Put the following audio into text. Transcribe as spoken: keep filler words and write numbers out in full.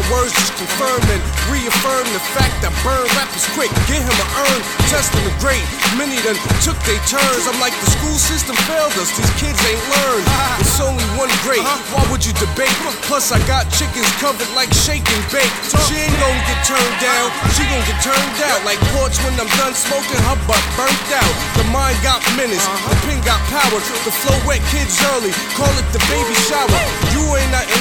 my words just confirm and reaffirm the fact that burn rappers quick. Get him a urn, test him the great. Many done took their turns. I'm like, the school system failed us, these kids ain't learned. It's only one great, why would you debate? Plus I got chickens covered like shake and bake. She ain't gonna get turned down, she gonna get turned out. Like porch when I'm done smoking, her butt burnt out. The mind got menace, the pen got power. The flow wet kids early, call it the baby shower. You ain't nothing